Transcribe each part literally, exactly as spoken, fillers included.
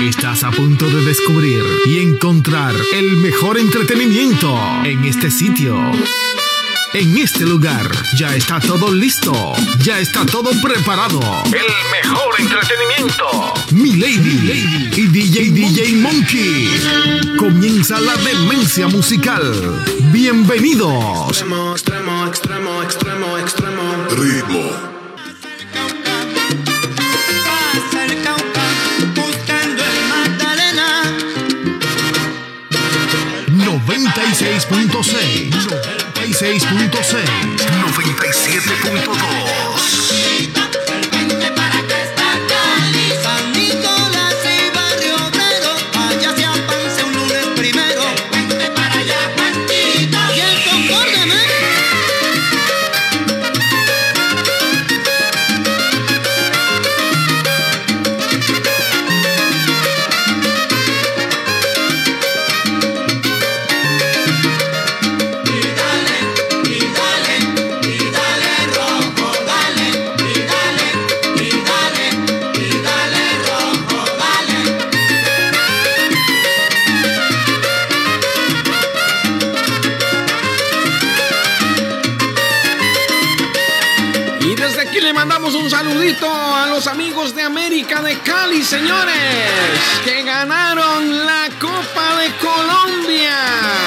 Estás a punto de descubrir y encontrar el mejor entretenimiento en este sitio. En este lugar ya está todo listo, ya está todo preparado. El mejor entretenimiento. Milady y D J D J Monkey. Comienza la demencia musical. Bienvenidos. Extremo, extremo, extremo, extremo, extremo. Ritmo. noventa y seis punto seis, noventa y seis punto seis, noventa y siete punto dos. Un saludito a los amigos de América de Cali, señores, que ganaron la Copa de Colombia.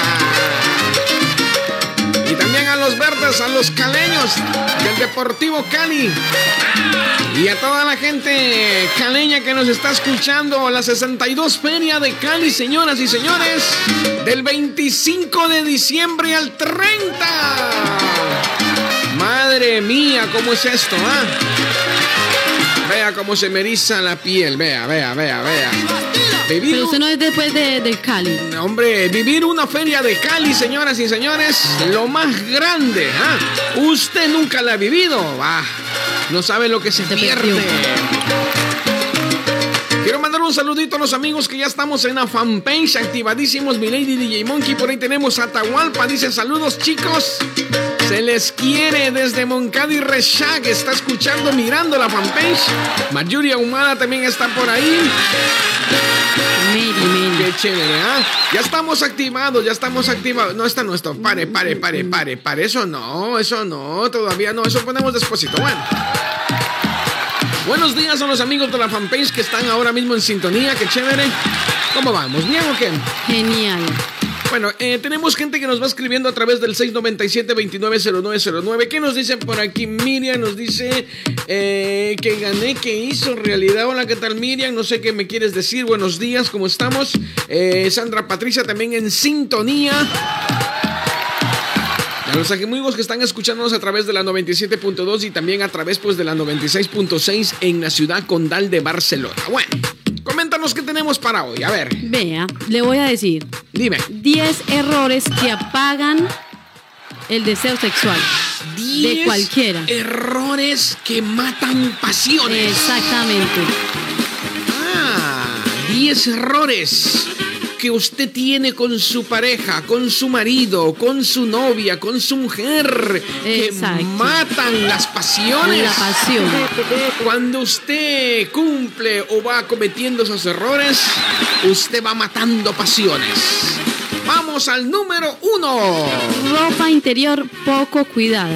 Y también a los verdes, a los caleños del Deportivo Cali. Y a toda la gente caleña que nos está escuchando, la sesenta y dos Feria de Cali, señoras y señores, del veinticinco de diciembre al treinta. Madre mía, ¿cómo es esto, ah? Vea cómo se me eriza la piel, vea, vea, vea, vea. Vivir Pero usted no es después de, del Cali. Hombre, vivir una feria de Cali, señoras y señores, lo más grande, ¿ah? Usted nunca la ha vivido, ah, no sabe lo que se, se pierde. Perdió. Quiero mandar un saludito a los amigos que ya estamos en la fanpage, activadísimos, Milady D J Monkey. Por ahí tenemos a Atahualpa, dice saludos chicos. Se les quiere desde Moncada y Reshag. Está escuchando, mirando la fanpage. Mayuri Ahumada también está por ahí. Miri, miri. Qué chévere, ¿ah? Ya estamos activados, ya estamos activados. No, está nuestro. Pare, pare, pare, pare, pare. Eso no, eso no, todavía no. Eso ponemos despuésito. Bueno. Buenos días a los amigos de la fanpage que están ahora mismo en sintonía. Qué chévere. ¿Cómo vamos? ¿Bien o qué? Genial. Bueno, eh, tenemos gente que nos va escribiendo a través del seis noventa y siete, veintinueve cero nueve cero nueve. ¿Qué nos dicen por aquí? Miriam nos dice eh, que gané, que hizo en realidad. Hola, ¿qué tal, Miriam? No sé qué me quieres decir. Buenos días, ¿cómo estamos? Eh, Sandra Patricia también en sintonía. A los amigos que están escuchándonos a través de la noventa y siete punto dos y también a través pues, de la noventa y seis punto seis en la ciudad condal de Barcelona. Bueno, coméntanos qué tenemos para hoy, a ver. Vea, le voy a decir. Dime. diez errores que apagan el deseo sexual de cualquiera. Errores que matan pasiones. Exactamente. Ah, diez errores que usted tiene con su pareja, con su marido, con su novia, con su mujer, Exacto. que matan las pasiones. La pasión. Cuando usted cumple o va cometiendo esos errores, usted va matando pasiones. Vamos al número uno. Ropa interior poco cuidada.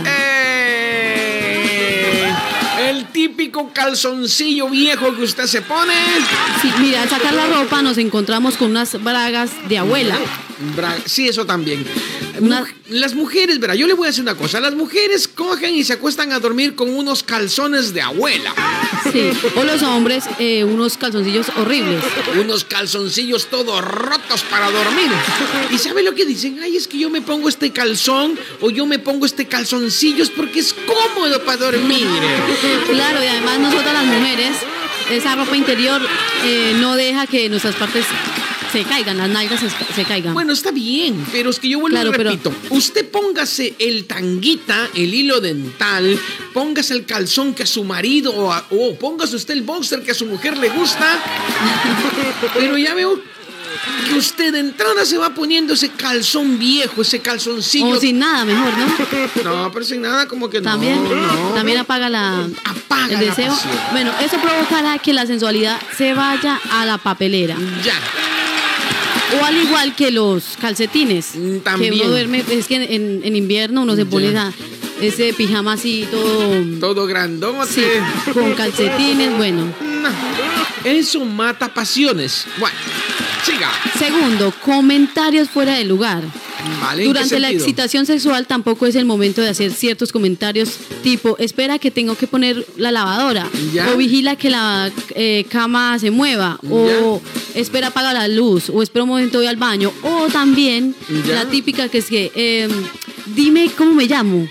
Eh, el típico calzoncillo viejo que usted se pone. Sí, mira, al sacar la ropa nos encontramos con unas bragas de abuela. Bra- sí, eso también. Una... Las mujeres, verá, yo le voy a decir una cosa. Las mujeres cogen y se acuestan a dormir con unos calzones de abuela. Sí, o los hombres, eh, unos calzoncillos horribles. Unos calzoncillos todos rotos para dormir. ¿Y sabe lo que dicen? Ay, es que yo me pongo este calzón o yo me pongo este calzoncillo es porque es cómodo para dormir. Claro, y además nosotras las mujeres, esa ropa interior eh, no deja que nuestras partes se caigan, las nalgas se, se caigan. Bueno, está bien, pero es que yo vuelvo Claro, y repito. pero... Usted póngase el tanguita, el hilo dental, póngase el calzón que a su marido o, a, o póngase usted el boxer que a su mujer le gusta. Pero ya veo que usted de entrada se va poniendo ese calzón viejo, ese calzoncillo. O sin nada, mejor, ¿no? No, pero sin nada como que También, no. no. también apaga la Apaga el la deseo. pasión. Bueno, eso provocará que la sensualidad se vaya a la papelera. Ya. O al igual que los calcetines. Mm, también. Que uno duerme, es que en, en invierno uno se pone esa, ese pijama así todo. Todo grandote. Sí, con calcetines, bueno. No, eso mata pasiones. Bueno, siga. Segundo, comentarios fuera de lugar. Vale, ¿en qué Durante la sentido? excitación sexual tampoco es el momento de hacer ciertos comentarios tipo, espera que tengo que poner la lavadora, Ya. o vigila que la eh, cama se mueva, o espera apaga la luz, o espera un momento voy al baño, o también Ya. la típica que es que, eh, dime cómo me llamo.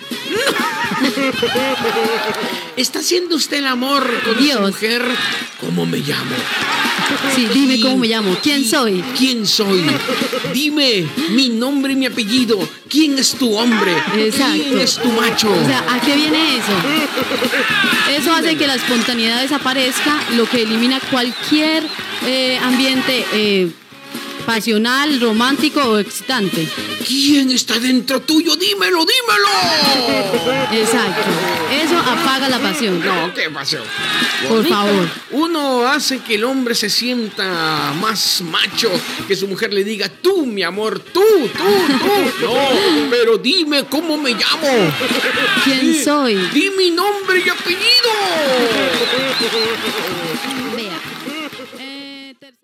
¿Está haciendo usted el amor con su Dios. mujer? ¿Cómo me llamo? Sí, dime cómo me llamo, quién soy. ¿Quién soy? Dime mi nombre y mi apellido. ¿Quién es tu hombre? Exacto. ¿Quién es tu macho? O sea, ¿a qué viene eso? Eso hace que la espontaneidad desaparezca, lo que elimina cualquier eh, ambiente eh, pasional, romántico o excitante. ¿Quién está dentro tuyo? Dímelo, dímelo. Exacto. Eso apaga la pasión. No, ¿qué pasó? Por Bonita. favor. Uno hace que el hombre se sienta más macho, que su mujer le diga, tú, mi amor, tú, tú, tú. No, pero dime cómo me llamo. ¿Quién Di- soy? Di mi nombre y apellido. Vea.